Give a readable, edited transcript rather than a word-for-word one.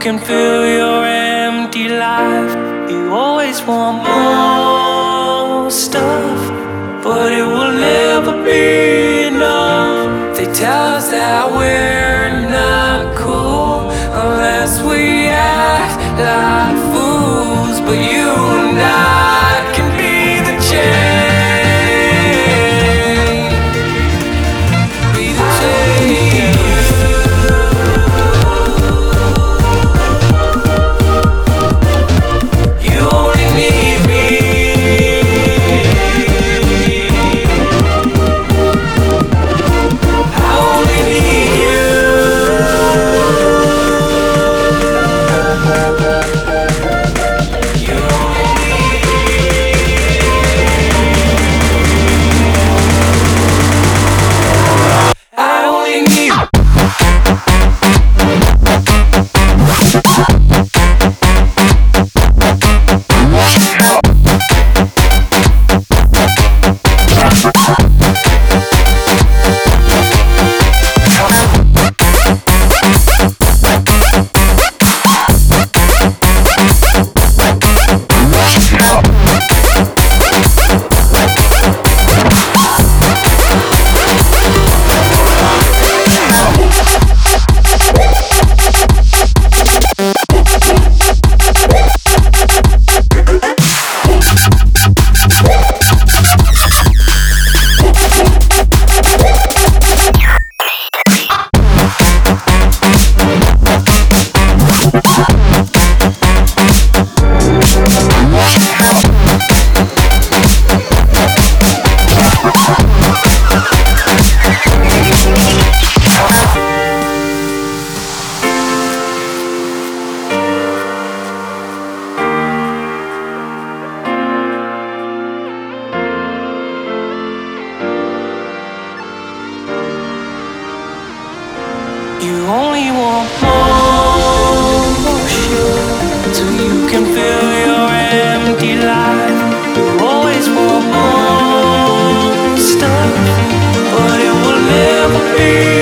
can fill your empty life. You always want more stuff, but it will never be enough. They tell us that we're not cool unless we act like fools, but you and I can be the change. Be the change. You only need me. I only need you. You only need me. I only need you. You only want more sugar so you can fill your empty life. You always want more stuff, but it will never be